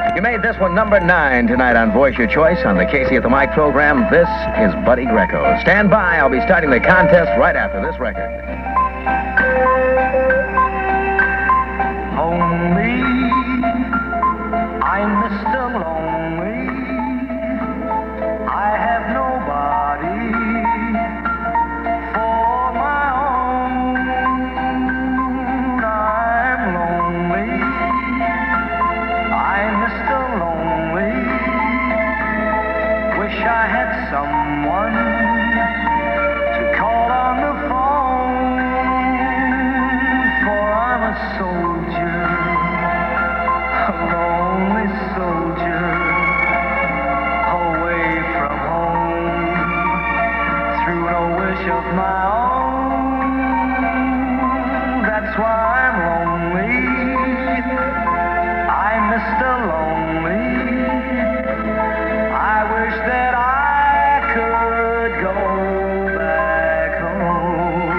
You made this one number 9 tonight on Voice Your Choice on the Casey at the Mic program. This is Buddy Greco. Stand by. I'll be starting the contest right after this record. Lonely, I'm Mr. Lonely. I have nobody for my own. I'm lonely. I'm Mr. Lonely. Wish I had someone to call on the phone, for I'm a soldier, a lonely soldier, away from home, through no wish of my own. That's why I'm lonely. I'm Mr. Lonely. I wish that I could go back home.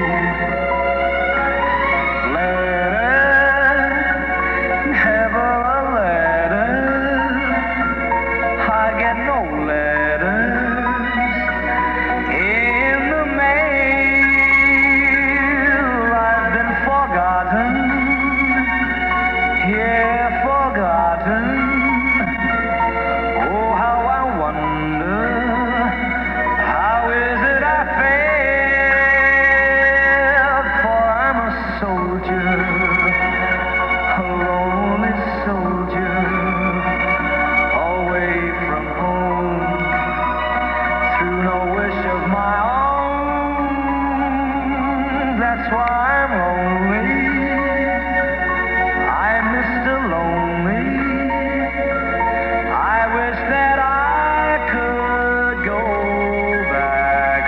Letter, never a letter. I get no letters in the mail. I've been forgotten. Yeah, forgotten. Oh, how I wonder, how is it I failed? For I'm a soldier, a lonely soldier, away from home, through no wish of my own. That's why I'm lonely. I'm Mr. Lonely. I wish that I could go back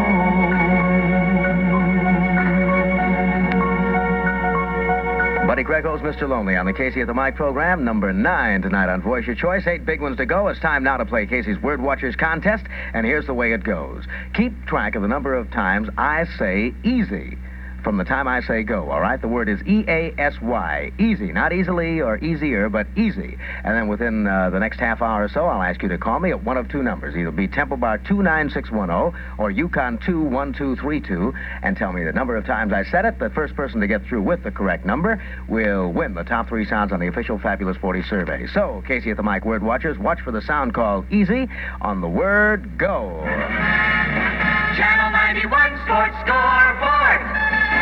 home. Buddy Greco's Mr. Lonely on the Casey at the Mic program, number 9 tonight on Voice Your Choice. 8 big ones to go. It's time now to play Casey's Word Watchers contest, and here's the way it goes. Keep track of the number of times I say easy from the time I say go, all right? The word is E-A-S-Y, easy, not easily or easier, but easy. And then within the next half hour or so, I'll ask you to call me at one of two numbers. Either be Temple Bar 29610 or Yukon 21232 and tell me the number of times I said it. The first person to get through with the correct number will win the top 3 sounds on the official Fabulous 40 survey. So, Casey at the Mic Word Watchers, watch for the sound called easy on the word go. Channel 91 Sports Scoreboard.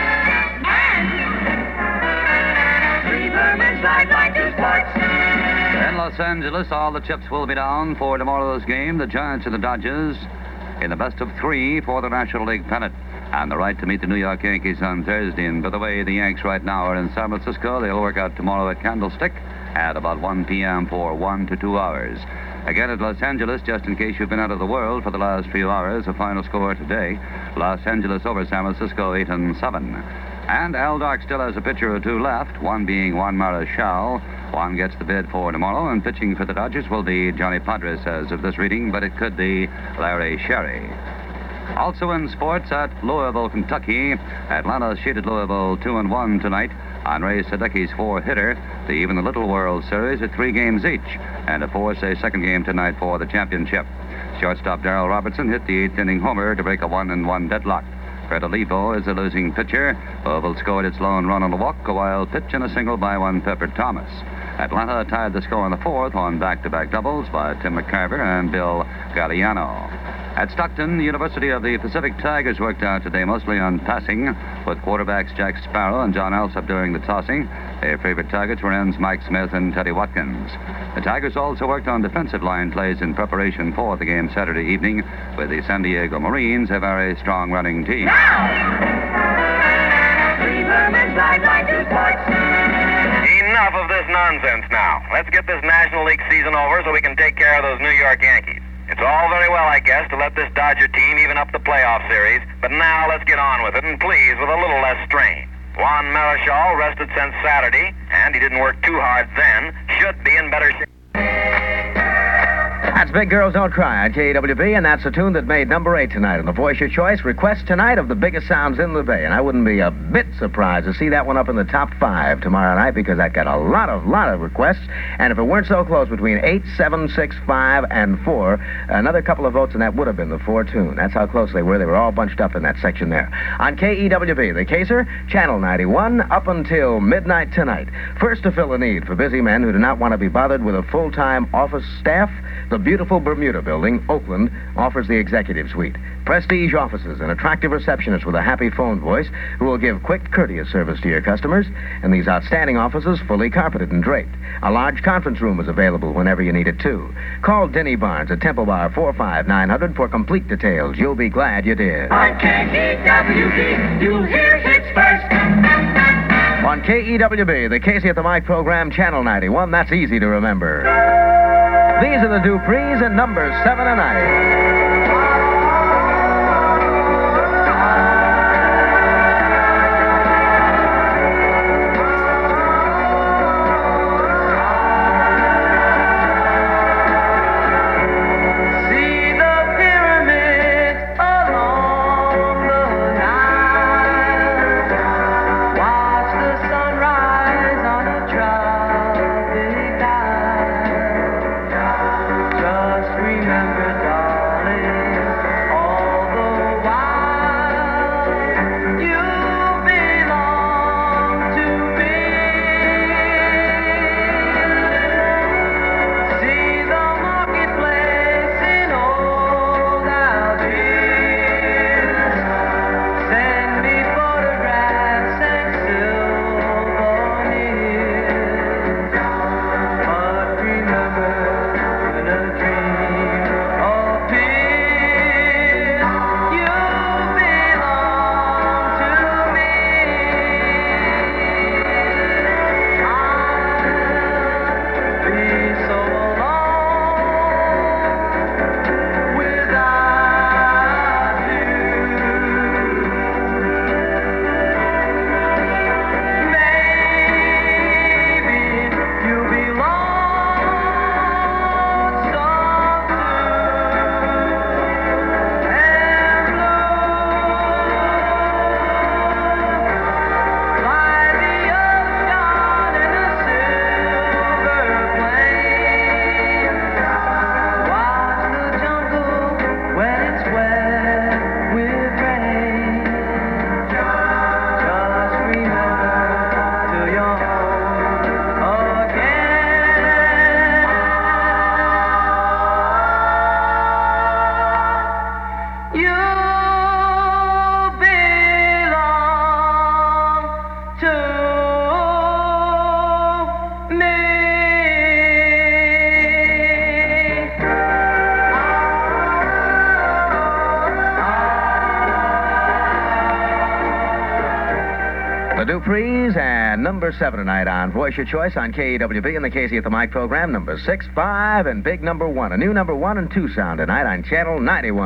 In Los Angeles, all the chips will be down for tomorrow's game. The Giants and the Dodgers in the best of 3 for the National League pennant and the right to meet the New York Yankees on Thursday. And by the way, the Yanks right now are in San Francisco. They'll work out tomorrow at Candlestick at about 1 p.m. for 1 to 2 hours. Again at Los Angeles, just in case you've been out of the world for the last few hours, the final score today, Los Angeles over San Francisco 8-7. And Al Dark still has a pitcher or two left, one being Juan Marichal. Juan gets the bid for tomorrow, and pitching for the Dodgers will be Johnny Padres as of this reading, but it could be Larry Sherry. Also in sports at Louisville, Kentucky, Atlanta cheated Louisville 2-1 tonight on Ray Sadecki's 4-hitter to even the Little World Series at 3 games each, and to force a second game tonight for the championship. Shortstop Darrell Robertson hit the 8th inning homer to break a 1-1 deadlock. Fred Olivo is the losing pitcher. Louisville scored its lone run on a walk, a wild pitch, and a single by one Pepper Thomas. Atlanta tied the score in the 4th on back-to-back doubles by Tim McCarver and Bill Galliano. At Stockton, the University of the Pacific Tigers worked out today mostly on passing, with quarterbacks Jack Sparrow and John Alsop doing the tossing. Their favorite targets were ends Mike Smith and Teddy Watkins. The Tigers also worked on defensive line plays in preparation for the game Saturday evening, with the San Diego Marines, a very strong running team. Enough of this nonsense now. Let's get this National League season over so we can take care of those New York Yankees. It's all very well, I guess, to let this Dodger team even up the playoff series, but now let's get on with it, and please, with a little less strain. Juan Marichal, rested since Saturday, and he didn't work too hard then, should be in better shape. That's That's Big Girls Don't Cry on KEWB, and that's the tune that made number 8 tonight on the Voice Your Choice Request tonight of the biggest sounds in the Bay. And I wouldn't be a bit surprised to see that one up in the top 5 tomorrow night, because that got a lot of requests. And if it weren't so close between 8, 7, 6, 5, and 4, another couple of votes, and that would have been the 4 tune. That's how close they were. They were all bunched up in that section there. On KEWB, the Caser, Channel 91, up until midnight tonight. First to fill a need for busy men who do not want to be bothered with a full-time office staff, the beautiful Bermuda Building, Oakland, offers the executive suite. Prestige offices, an attractive receptionist with a happy phone voice who will give quick, courteous service to your customers, and these outstanding offices fully carpeted and draped. A large conference room is available whenever you need it, too. Call Denny Barnes at Temple Bar 45900 for complete details. You'll be glad you did. On KEWB, you'll hear hits first. On KEWB, the Casey at the Mic program, Channel 91, that's easy to remember. These are the Duprees and number 7 tonight. The Duprees and number 7 tonight on Voice Your Choice on KEWB and the Casey at the Mic program, number 6, 5, and big number 1. A new number 1 and 2 sound tonight on Channel 91.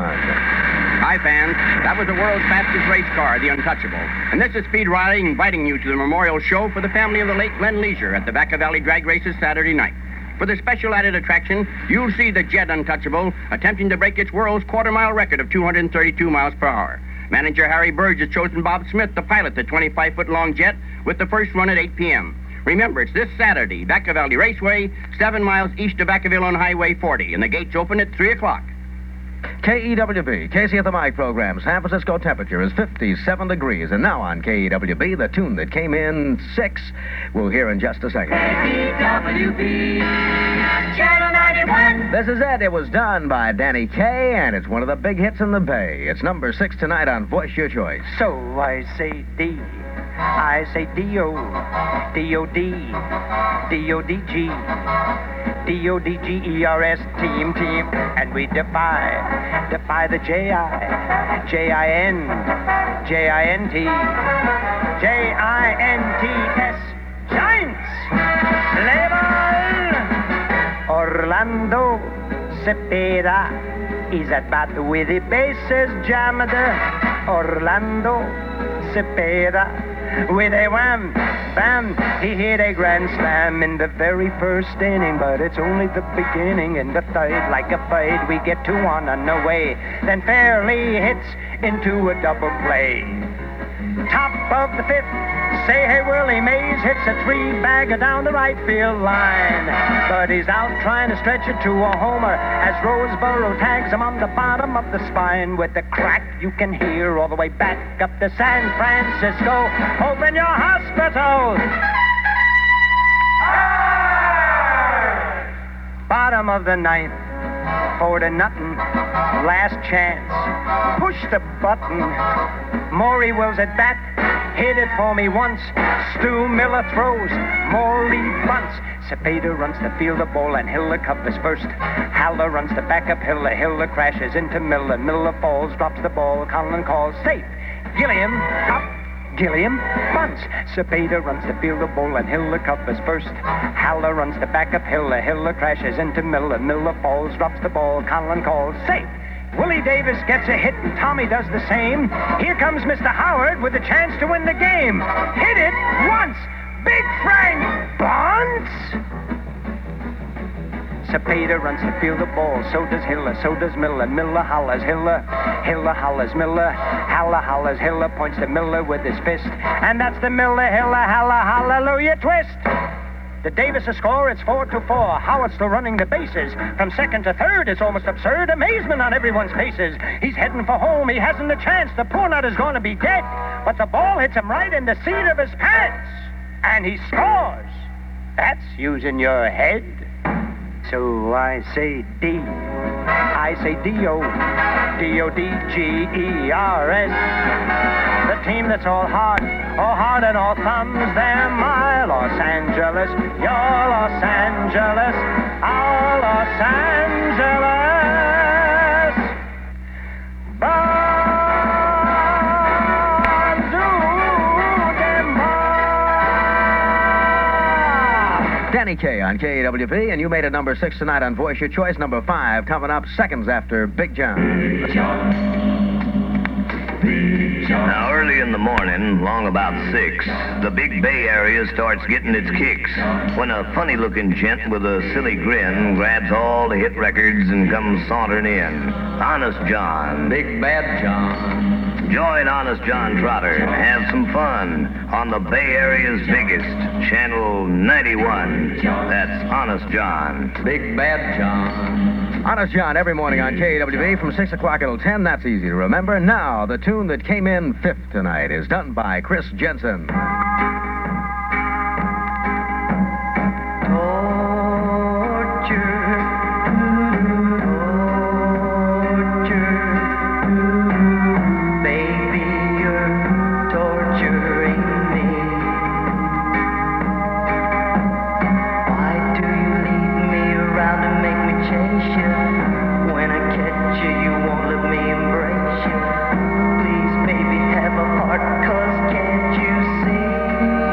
Hi, fans. That was the world's fastest race car, the Untouchable. And this is Speed Riley inviting you to the memorial show for the family of the late Glenn Leisure at the Vaca Valley Drag Races Saturday night. For the special added attraction, you'll see the Jet Untouchable attempting to break its world's quarter-mile record of 232 miles per hour. Manager Harry Burge has chosen Bob Smith to pilot the 25-foot-long jet with the first run at 8 p.m. Remember, it's this Saturday, Vaca Valley Raceway, 7 miles east of Vacaville on Highway 40, and the gates open at 3 o'clock. KEWB, Casey at the Mic program. San Francisco temperature is 57 degrees. And now on KEWB, the tune that came in 6, we'll hear in just a second. KEWB, Channel 91. This is it. It was done by Danny Kaye, and it's one of the big hits in the Bay. It's number 6 tonight on Voice Your Choice. So I say D, I say D-O, D-O-D, D-O-D-G, D-O-D-G-E-R-S, team, and we defy the J-I, J-I-N, J-I-N-T, J-I-N-T-S, Giants, Level, Orlando Cepeda is at bat with the bases jammed, Orlando Cepeda with a wham, bam. He hit a grand slam in the very first inning, but it's only the beginning. In the third, like a bird, we get 2 on the way. Then Fairley hits into a double play. Top of the 5th, say hey Willie Mays hits a 3-bagger down the right field line. But he's out trying to stretch it to a homer as Roseboro tags him on the bottom of the spine with the crack you can hear all the way back up to San Francisco. Open your hospital! Bottom of the 9th, 4-0, last chance. Push the button. Maury Wills at bat, hit it for me once. Stu Miller throws, Maury bunts. Cepeda runs the field of ball and Hiller covers first. Haller runs the backup Hiller. Hiller crashes into Miller. Miller falls, drops the ball. Conlon calls safe. Gilliam up. Gilliam bunts. Cepeda runs the field of ball and Hiller covers first. Haller runs the backup Hiller. Hiller crashes into Miller. Miller falls, drops the ball. Conlon calls safe. Willie Davis gets a hit, and Tommy does the same. Here comes Mr. Howard with a chance to win the game. Hit it once. Big Frank bunts. Cepeda runs the field of ball. So does Hiller. So does Miller. Miller hollers Hiller. Hiller hollers Miller. Haller hollers Hiller. Points to Miller with his fist. And that's the Miller, Hiller, Haller, hallelujah twist. The Davis score, it's 4-4. Howard still running the bases. From second to third, it's almost absurd. Amazement on everyone's faces. He's heading for home. He hasn't a chance. The poor nut is going to be dead. But the ball hits him right in the seat of his pants. And he scores. That's using your head. So I say D. I say D-O. D-O-D-G-E-R-S. The team that's all heart and all thumbs. They're my Los Angeles, your Los Angeles, our Los Angeles. Danny Kaye on KAWP, and you made it number 6 tonight on Voice Your Choice. Number 5 coming up seconds after Big John. Let's go. Now, early in the morning, long about 6, the big Bay Area starts getting its kicks when a funny-looking gent with a silly grin grabs all the hit records and comes sauntering in. Honest John. Big Bad John. Join Honest John Trotter and have some fun on the Bay Area's biggest, Channel 91. That's Honest John. Big Bad John. Honest John every morning on KAWB from 6 o'clock until 10. That's easy to remember. Now, the tune that came in 5th tonight is done by Chris Jensen. Please, baby, have a heart, 'cause can't you see?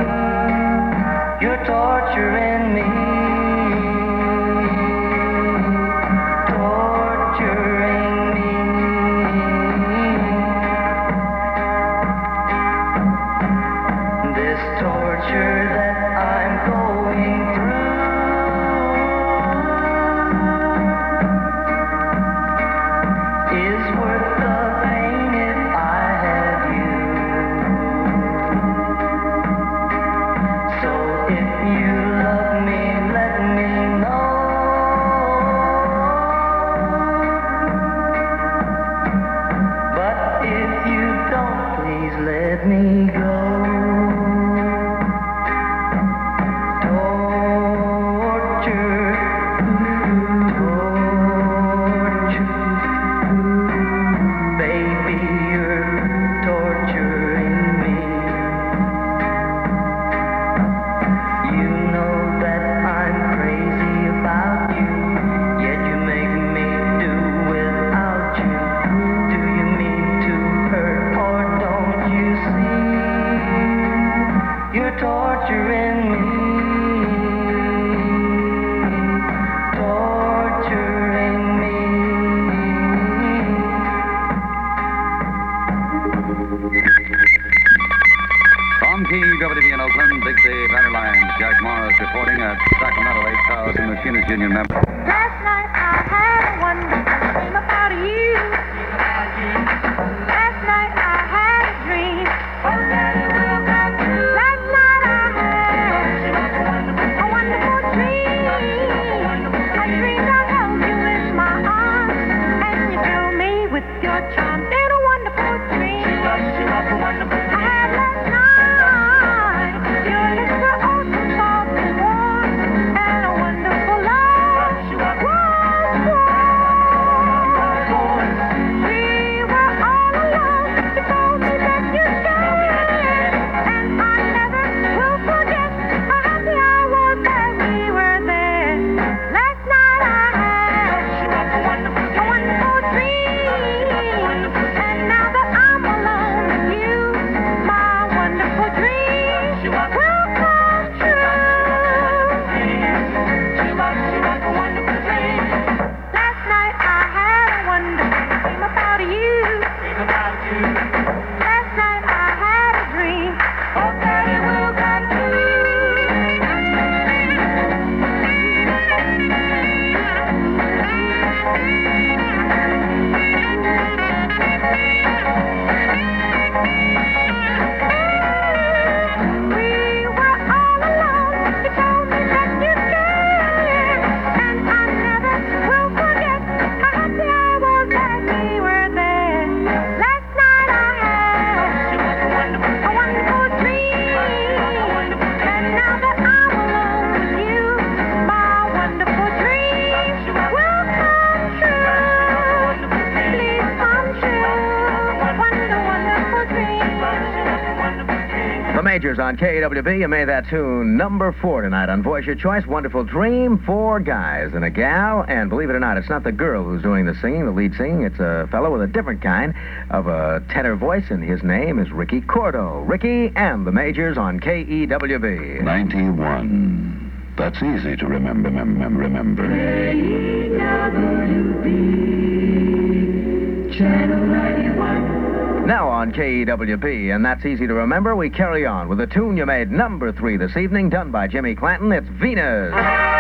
Machinist Union member. Last night I had a wonderful dream about you. Last night I had a dream. Last night I had a wonderful dream. I dreamed I held you in my arms, and you filled me with your charms. In a wonderful dream. I had last night. Your lips were oh so soft and warm, and a wonderful love was born. We were all alone. You told me that you cared, and I never will forget how happy I was that we were there. Last night I had a wonderful dream, and now that I'm alone with you, my wonderful dream will come true. Last night I had a wonderful dream about you. Last night I had a dream. Hope that it will come We were all alone. You told me that you cared, and I never will forget how happy I was that we were there. Last night I had a wonderful dream, and now that I'm alone with you, my wonderful dream will come true. Please come true. Wonderful dream. The Majors on KWB. You made that tune number 4 tonight on Voice Your Choice. Wonderful Dream. 4 guys and a gal. And believe it or not, it's not the girl who's doing the singing, the lead singing. It's a fellow with a different kind of a tenor voice, and his name is Ricky Cordo. Ricky and the Majors on KEWB. 91. That's easy to remember. Channel 91. Now on KEWB, and that's easy to remember, we carry on with a tune you made number 3 this evening, done by Jimmy Clanton. It's Venus.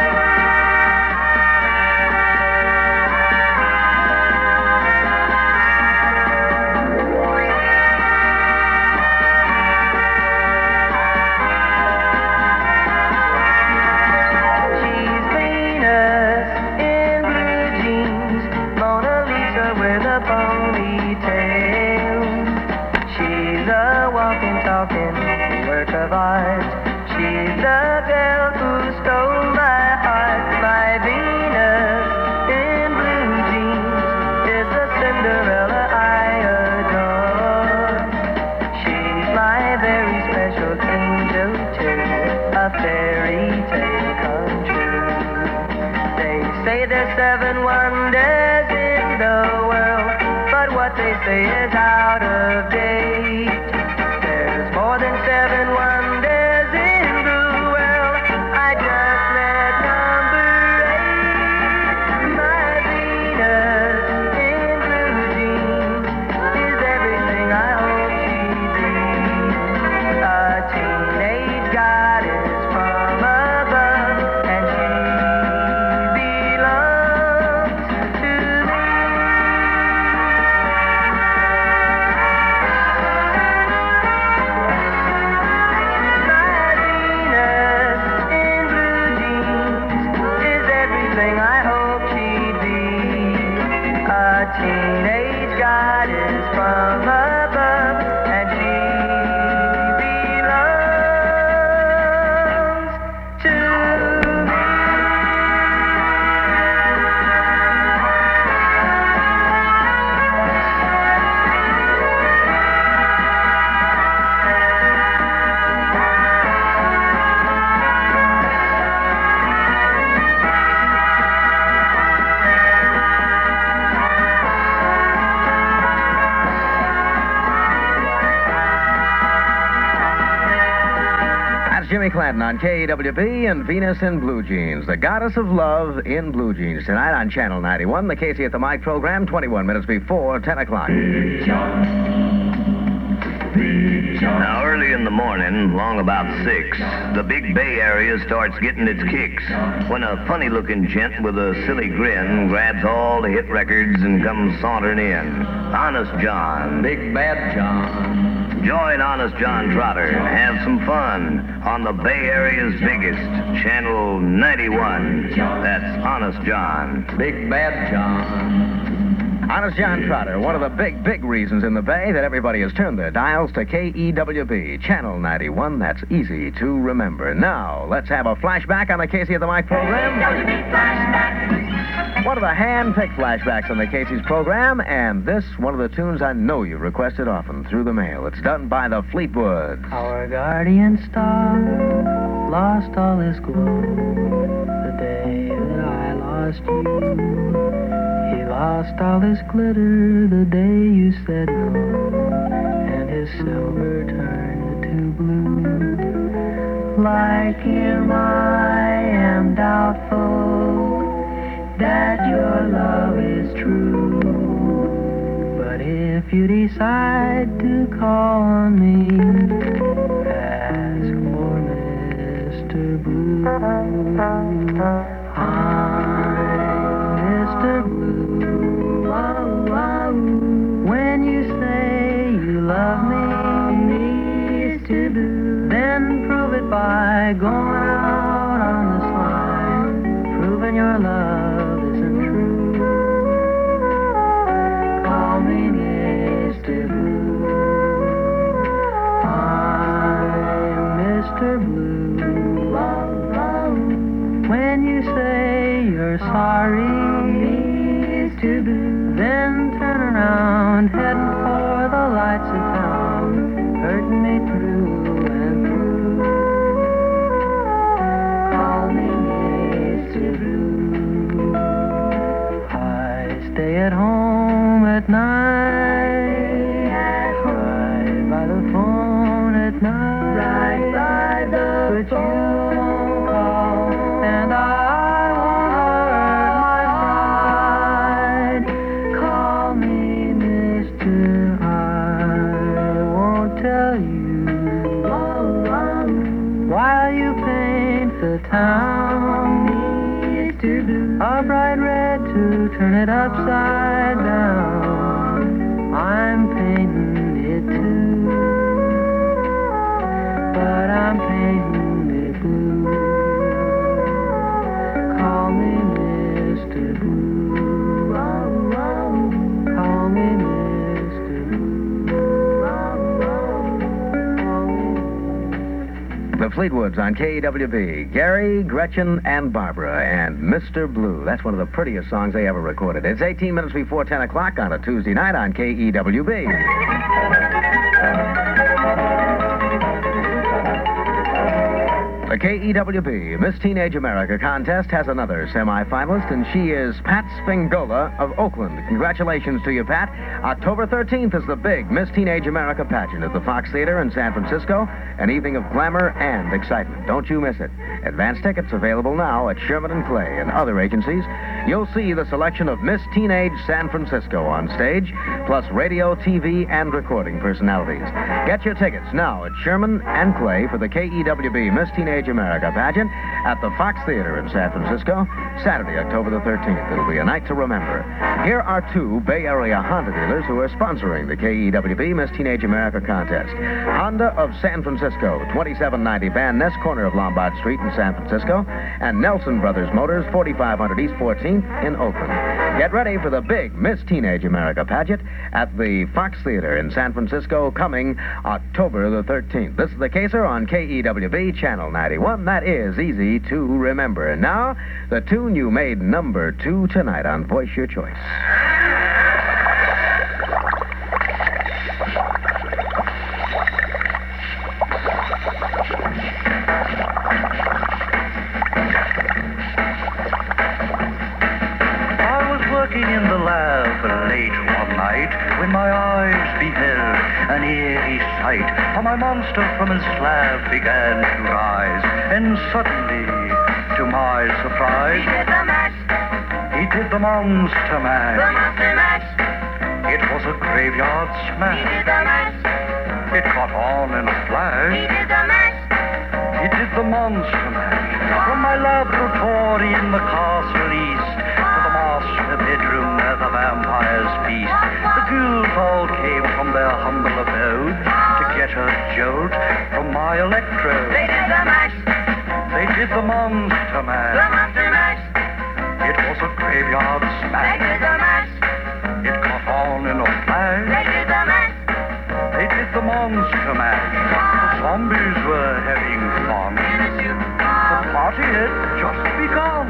She's Venus in blue jeans, Mona Lisa with a ponytail. She's a walking, talking work of art. She's the girl who stole my heart. My Venus in blue jeans is the Cinderella I adore. She's my very special angel too, a fairy tale come true. They say there's 7 wonders in the world, but what they say is out of date. There's more than 7 wonders in the world. I just met number 8. My Venus in blue jeans is everything I hope she'd be. A teenage goddess from above, and she belongs to me. Teenage goddess from above, and she belongs to me. Jimmy Clanton on KEWB and Venus in Blue Jeans, the goddess of love in blue jeans. Tonight on Channel 91, the Casey at the Mic program, 21 minutes before 10 o'clock. Big John. Now, early in the morning, long about 6, the Big Bay area starts getting its kicks when a funny-looking gent with a silly grin grabs all the hit records and comes sauntering in. Honest John. Big Bad John. Join Honest John Trotter and have some fun on the Bay Area's biggest, Channel 91. That's Honest John. Big Bad John. Honest John Trotter, one of the big reasons in the Bay that everybody has turned their dials to KEWB, Channel 91. That's easy to remember. Now, let's have a flashback on the Casey at the Mic program. One of the hand-picked flashbacks on the Casey's program, and this, one of the tunes I know you requested often through the mail. It's done by the Fleetwoods. Our guardian star lost all his glow the day that I lost you. He lost all his glitter the day you said no, and his silver turned to blue. Like him, I am doubtful that your love is true. But if you decide to call on me, ask for Mr. Blue. I'm Mr. Blue. When you say you love me, Mr. Blue, then prove it by going out on this line, proving your love isn't true. Call me Mr. Blue. I'm Mr. Blue. When you say you're sorry, Mr. Blue, then turn around, heading for the lights of town, hurting me through and through. Call me Mr. Blue. I stay at home at night, right by the phone at night, right by the phone. But you won't call, and I won't hurt my pride. Call me Mr. I won't tell you while you paint the town, Mr. Blue, a bright red to turn it upside down. I'm painting it too, but I'm painting it blue. Call me Mr. Blue. Call me Mr. Blue. The Fleetwoods on KEWB. Gary, Gretchen, and Barbara, and Mr. Blue. That's one of the prettiest songs they ever recorded. It's 18 minutes before 10 o'clock on a Tuesday night on KEWB. The KEWB Miss Teenage America contest has another semifinalist, and she is Pat Spingola of Oakland. Congratulations to you, Pat. October 13th is the big Miss Teenage America pageant at the Fox Theater in San Francisco, an evening of glamour and excitement. Don't you miss it. Advance tickets available now at Sherman & Clay and other agencies. You'll see the selection of Miss Teenage San Francisco on stage, plus radio, TV, and recording personalities. Get your tickets now at Sherman & Clay for the KEWB Miss Teenage America pageant at the Fox Theater in San Francisco, Saturday, October the 13th. It'll be a night to remember. Here are two Bay Area Honda dealers who are sponsoring the KEWB Miss Teenage America contest. Honda of San Francisco, 2790 Van Ness, corner of Lombard Street in San Francisco, and Nelson Brothers Motors, 4500 East 14th in Oakland. Get ready for the big Miss Teenage America pageant at the Fox Theater in San Francisco, coming October the 13th. This is the Caser on KEWB Channel 91. That is easy to remember. And now, the tune you made number 2 tonight on Voice Your Choice. Working in the lab late one night, when my eyes beheld an eerie sight. For my monster from his slab began to rise, and suddenly, to my surprise, he did the monster mash. It was a graveyard smash. It caught on in a flash. He did the mash. He did the monster mash. From my laboratory in the castle east to the master bedroom where the vampires feast. The ghouls all came from their humble abode to get a jolt from my electrode. They did the mash. They did the monster The mash. monster mash. It was a graveyard They smash. did the mash. It caught on in a They flash. did the mash. They did the monster mash. The zombies were having fun. The party had just begun.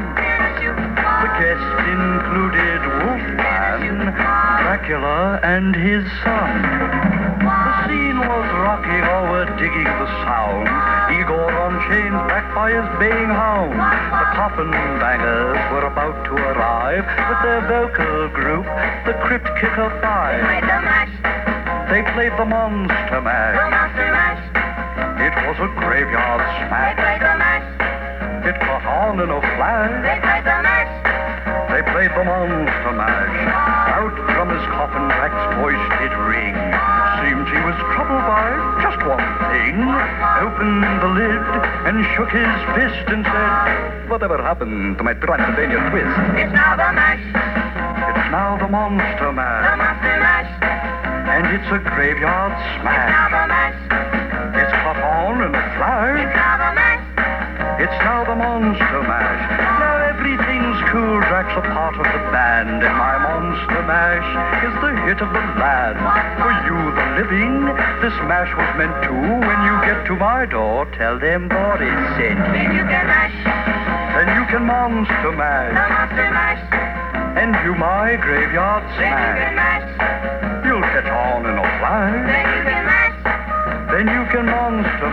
The guests included Wolfman, Dracula, and his son. The scene was rocking, all were digging the sound. Igor on chains, backed by his baying hound. The coffin bangers were about to arrive with their vocal group, the Crypt Kicker Five. Played the mash. They played the monster The mash. monster mash. It was a graveyard They smash. played the mash. It caught on in a flash. They played the mash. They played the monster mash. Out from his coffin, Drac's voice did ring. Seemed he was troubled by just one thing. Opened the lid and shook his fist and said, "Whatever happened to my Transylvania twist?" It's now the mash. It's now the monster The mash. monster mash. And it's a graveyard It's now smash. the mash. It's caught on in a It's flash. now the mash. It's now the monster mash. Now everything's cool. Drac's a part of the band, and my monster mash is the hit of the land. For you, the living, this mash was meant to. When you get to my door, tell them Boris sent me. Then you can mash. Then you can monster The mash monster mash. and do my graveyard Then you can smash. mash. You'll catch on in a flash. Then you can mash. Then you can monster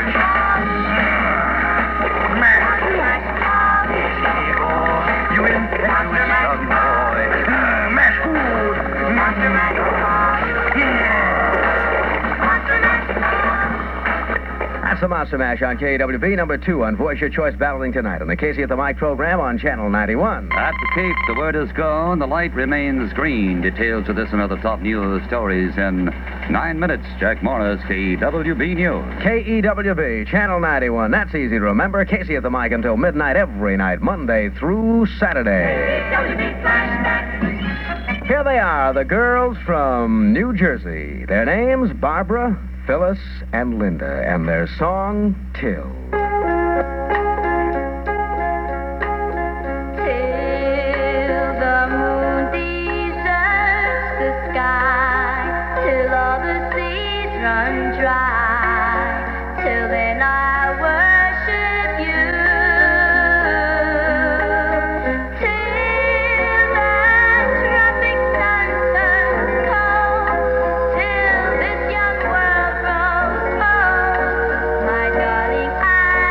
mash. You impetuous young boy. Mash good. Monster mash. Monster mash. That's the Monster Mash on KWB, number 2 on Voice Your Choice, battling tonight on the Casey at the Mic program on Channel 91. At the Cape, the word is go, and the light remains green. Details of this and other top news stories in 9 minutes. Jack Morris, KWB News. KEWB, Channel 91. That's easy to remember. Casey at the Mic until midnight every night, Monday through Saturday. KWB flashback. Here they are, the girls from New Jersey. Their names, Barbara, Phyllis, and Linda, and their song, Till. Till the moon deserts the sky, till all the seas run dry, till then I worship you. Till the tropic sun turns cold, till this young world grows old, my darling, I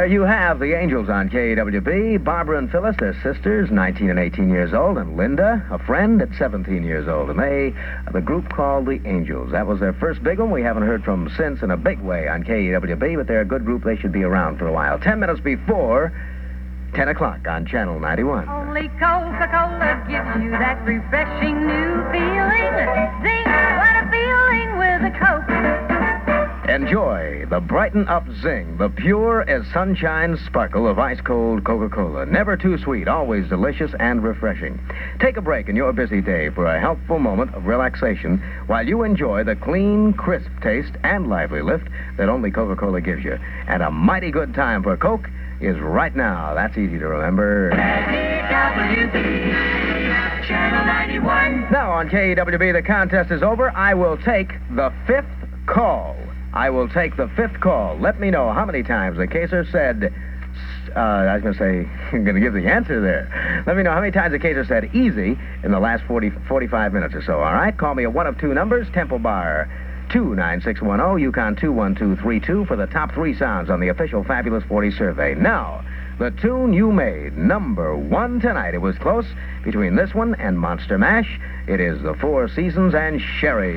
There you have the Angels on KWB. Barbara and Phyllis, they're sisters, 19 and 18 years old, and Linda, a friend at 17 years old. And they are the group called the Angels. That was their first big one. We haven't heard from them since in a big way on KWB, but they're a good group. They should be around for a while. 10 minutes before 10 o'clock on Channel 91. Only Coca-Cola gives you that refreshing new feeling. Zing, what a feeling with a Coke. Enjoy the Brighten Up Zing, the pure as sunshine sparkle of ice-cold Coca-Cola. Never too sweet, always delicious and refreshing. Take a break in your busy day for a helpful moment of relaxation while you enjoy the clean, crisp taste and lively lift that only Coca-Cola gives you. And a mighty good time for Coke is right now. That's easy to remember. KWB, Channel 91. Now on KWB, the contest is over. I will take the fifth call. I will take the fifth call. Let me know how many times the caser said, I was going to say, I'm going to give the answer there. Let me know how many times the caser said easy in the last 45 minutes or so, all right? Call me at one of two numbers, Temple Bar 29610, Yukon 21232 for the top three sounds on the official Fabulous 40 survey. Now, the tune you made, number one tonight. It was close between this one and Monster Mash. It is the Four Seasons and Sherry.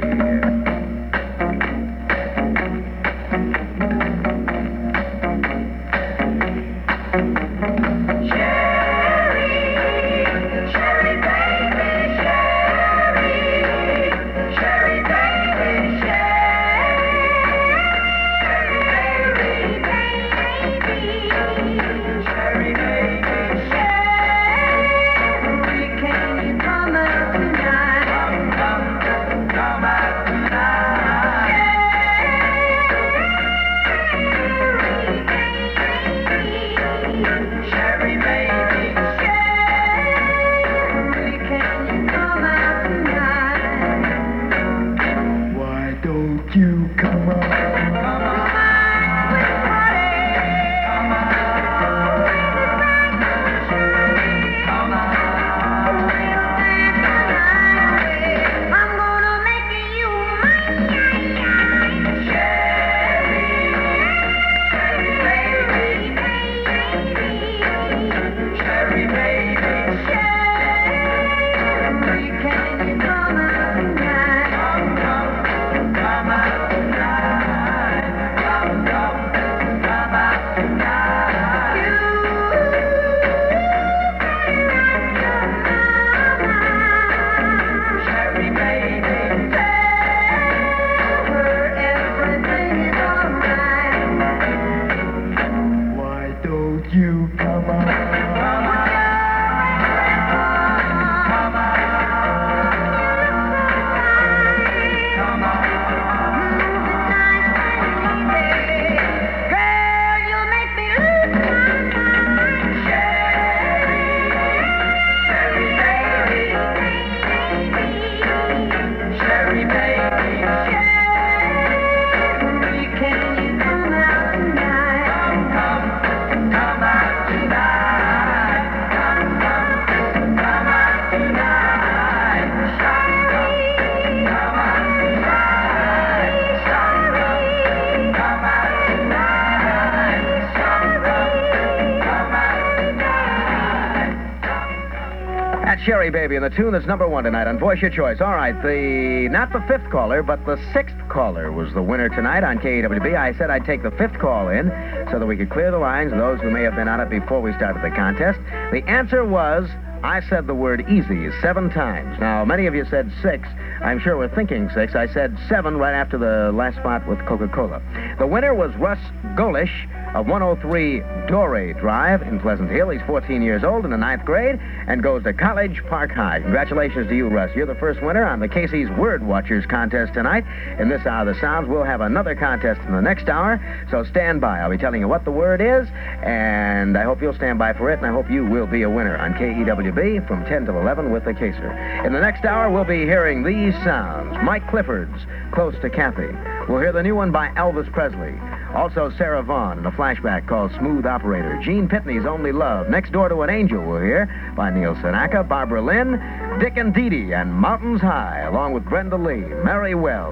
Sherry Baby, and the tune that's number one tonight on Voice Your Choice. All right, not the fifth caller, but the sixth caller was the winner tonight on KWB. I said I'd take the fifth call in so that we could clear the lines of those who may have been on it before we started the contest. The answer was, I said the word easy 7 times. Now, many of you said 6. I'm sure we're thinking 6. I said 7 right after the last spot with Coca-Cola. The winner was Russ Golish of 103 Dore Drive in Pleasant Hill. He's 14 years old in the 9th grade and goes to College Park High. Congratulations to you, Russ. You're the first winner on the Casey's Word Watchers contest tonight. In this hour of the sounds, we'll have another contest in the next hour, so stand by. I'll be telling you what the word is, and I hope you'll stand by for it, and I hope you will be a winner on KEWB from 10 till 11 with the Caser. In the next hour, we'll be hearing these sounds. Mike Clifford's Close to Kathy. We'll hear the new one by Elvis Presley. Also, Sarah Vaughan in a flashback called Smooth Operator. Gene Pitney's Only Love. Next Door to an Angel we'll hear by Neil Sedaka, Barbara Lynn, Dick and Dee Dee, and Mountains High, along with Brenda Lee, Mary Wells,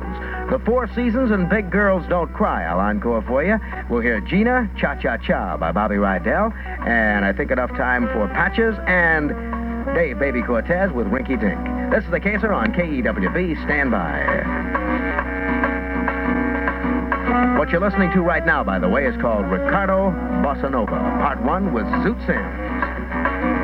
The Four Seasons and Big Girls Don't Cry, I'll encore for you. We'll hear Gina, Cha-Cha-Cha by Bobby Rydell, and I think enough time for Patches and Dave Baby Cortez with Rinky Dink. This is the Caser on KEWB. Stand by. What you're listening to right now, by the way, is called Ricardo Bossa Nova, Part 1 with Zoot Sims.